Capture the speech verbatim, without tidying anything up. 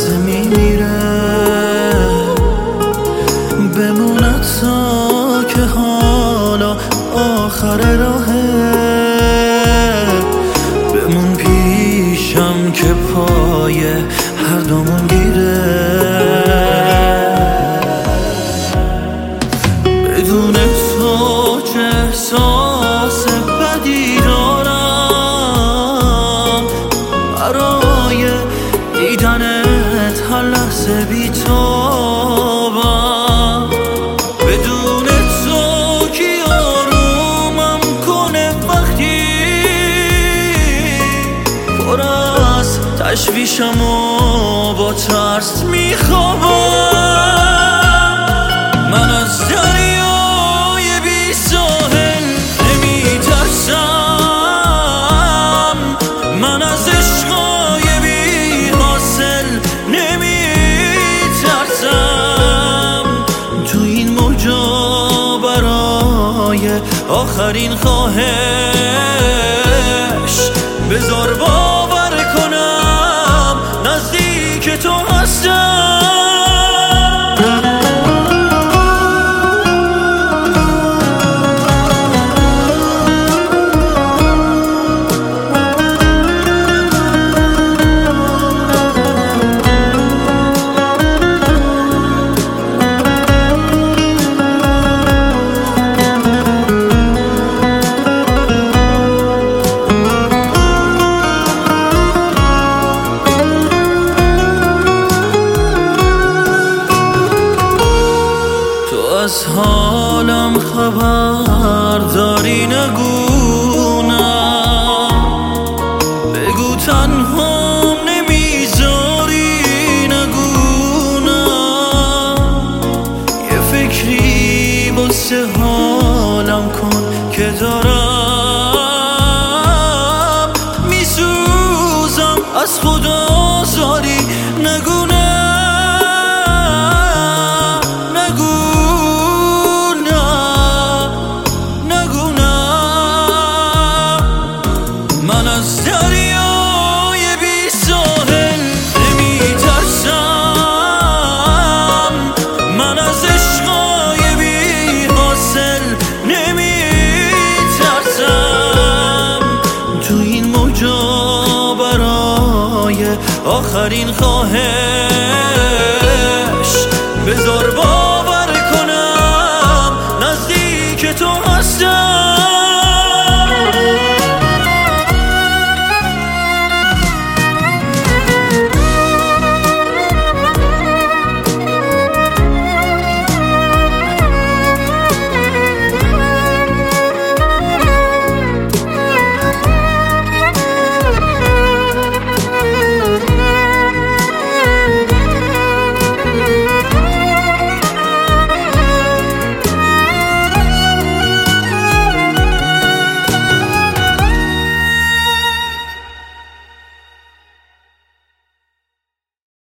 لحظه میمیره. بموند تا که حالا آخر راهه، بمون پیشم که پای هر دومون گیره. بدون تو چه احساس بدی دارم، برای دیدنت هر لحظه بی‌تابم. بدون تو کی آرومم کنه وقتی پر از تشویشم و با ترس میخوابم. من از دریای بی ساحل نمیترسم، من از عشقای بی حاصل نمیترسم. تو این موجا برای آخرین خواهش بذار باور کنم نزدیک تو هستم. از حالم خبر داری نگونم، بگو تنها نمیذاری نگونم. یه فکری واسه حالم کن که دارم میسوزم از خدا زاری نگونم. من از دریای بی ساحل نمیترسم، من از عشقای بی حاصل نمیترسم. تو این موجا برای آخرین خواهش بذار با